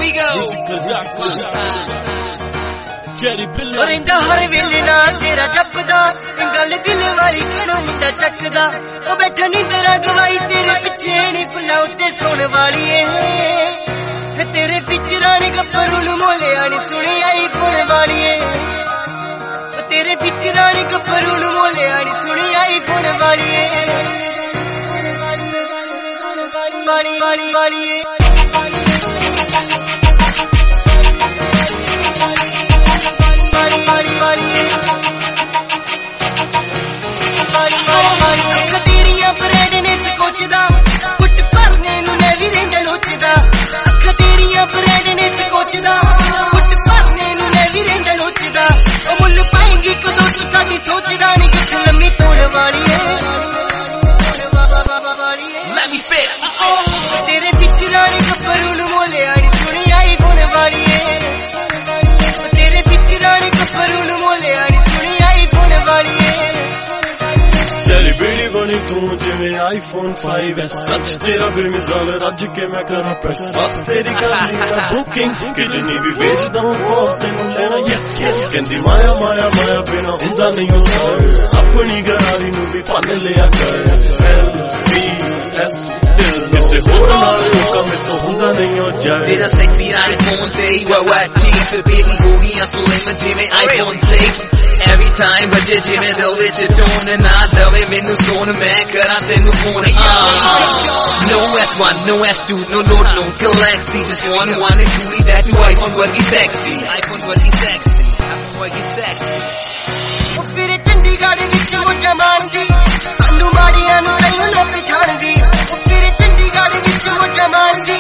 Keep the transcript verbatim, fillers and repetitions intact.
ਰਹਿੰਦਾ ਹਰ ਵੇਲੇ ਨਾਲ ਤੇਰਾ ਜਪਦਾ ਗੱਲ ਦਿਲ ਵਾਲੀ ਕਿਹੜਾ ਮੁੰਡਾ ਚੱਕਦਾ ਉਹ ਬੈਠਾ ਨੀ ਤੇਰਾ ਗਵਾਈ ਤੇਰੇ ਪਿੱਛੇ ਨੀ ਫੁੱਲਾਂ ਉੱਤੇ ਸੋਣ ਵਾਲੀ ਏ ਤੇਰੇ ਪਿੱਛੇ ਨੀ ਗੱਭਰੂ ਨੂੰ ਮੋਲਿਆ ਨੀ ਸੁਣੀ ਆਈ ਪੁਣ ਵਾਲੀ ਏ ਤੇਰੇ ਪਿੱਛੇ ਨੀ ਗੱਭਰੂ ਨੂੰ ਮੋਲਿਆ ਨੀ ਸੁਣੀ ਆਈ ਪੁਣ ਵਾਲੀ ਏ ਵਾਲੀ ਵਾਲੀ ਵਾਲੀ ਏ तेरे पिछ रानी गब्बरू नू मोलिया नी सुनी आई गुण वाली तेरे पिछ रानी गब्बरू नू मोलिया नी सुनी आई गुण वाली तेरी बेड़ी बनी तू जिवें आईफोन फाइव एस टच तेरा बेमिसाल रज के मैं करा प्रेस बस तेरी करनी मैं बुकिंग कितनी भी बेच दूं बॉस तेनू लेना यस यस कहंदी माया माया माया बिना हुंदा नहीं हो अपनी गरारी नू भी पन लिया कर एल बी एस किसे होर नाल हुक्म में तो हुंदा नहीं हो जाए तेरा सेक्सी आईफोन ते वा वा चीज बेबी हो गई स्लिम जिवें आईफोन सिक्स every time बजे जिवें दिल विच टोन ना दवे मैनू सोन मैं करा तेनू phone no S one no S two no no no Galaxy just one one and two that to iPhone worky sexy iPhone worky sexy iPhone worky sexy ਉਹ ਫਿਰ ਚੰਡੀਗੜ੍ਹ ਵਿੱਚ ਮੋਜਾ ਮਾਰਦੀ ਸਾਨੂੰ ਮਾੜੀਆਂ ਨੂੰ ਤੈਨੂੰ ਨਾ ਪਛਾਣਦੀ ਉਹ ਫਿਰ ਚੰਡੀਗੜ੍ਹ ਵਿੱਚ ਮੋਜਾ ਮਾਰਦੀ